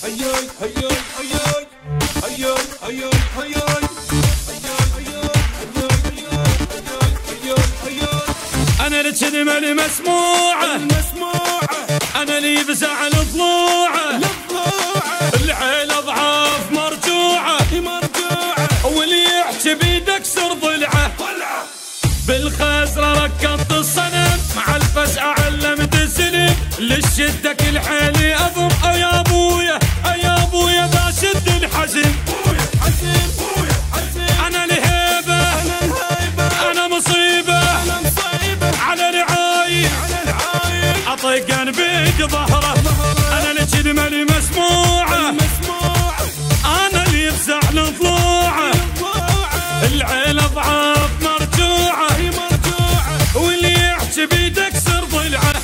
هياي هياي هياي هياي هياي هياي انا الكلمة المسموعة انا اللي بزعل ضلوعه العين اضعاف مرجوعة واللي يحكي بيدك سر ضلعه بالخسرة ركضت الصنم مع الفزع علمت السلم للشدة كل حيلي اضم يا ابويا يا ابويا بشد الحزم انا الهيبة انا مصيبة على رعاي اطيقن بيد ظهره انا الكلمة المسموعة انا اللي يفزع لضلوعه العين اضعاف مرجوعة واللي يحكي بيدك سر ضلعه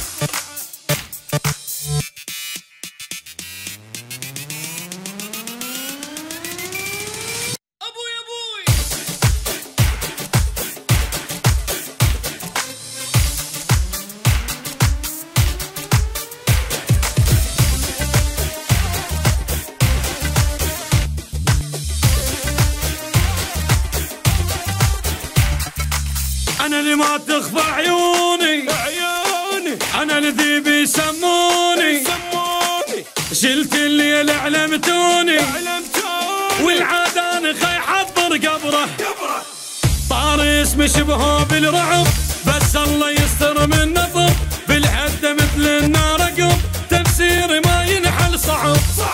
أنا اللي ما تخفى عيوني أنا الذي بيسموني شلت الليل علمتوني والعادان خي حضر قبره طار اسمي شبهه بالرعب بس الله يستر من نظر بالهدة مثل النار قب تفسيري ما ينحل صعب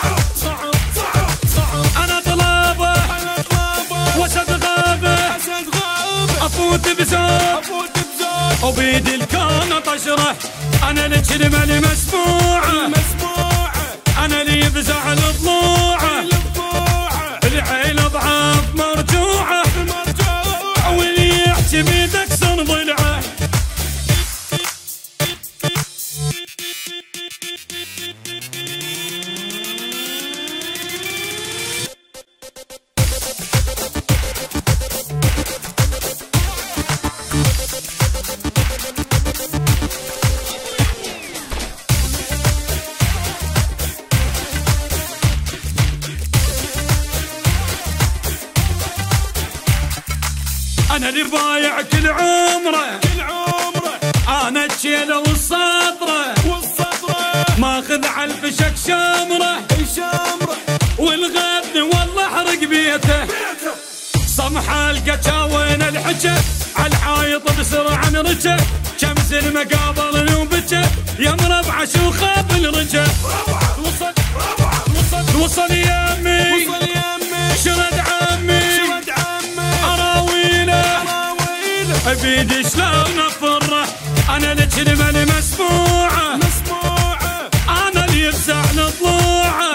أنا طلابة وسد غابة افوت بزاد وبيد الكون طشره انا الكلمة المسموعة انا اللي يفزع لضلوعه العين اضعاف مرجوعة واللي يحكي بيدك سر ضلعه انا اللي بايع كل عمره انا الشيله والسطره ماخذ على الفشك شامره والغد والله احرق بيته صمح القجاوين الحجه على الحايط بسرعه نرجه شمس المقابل وبجه يا مربع شو خاب الرجه وصل يمي شرد عمي بيدي شلون افره انا الكلمة المسموعة انا اللي يفزع لضلوعه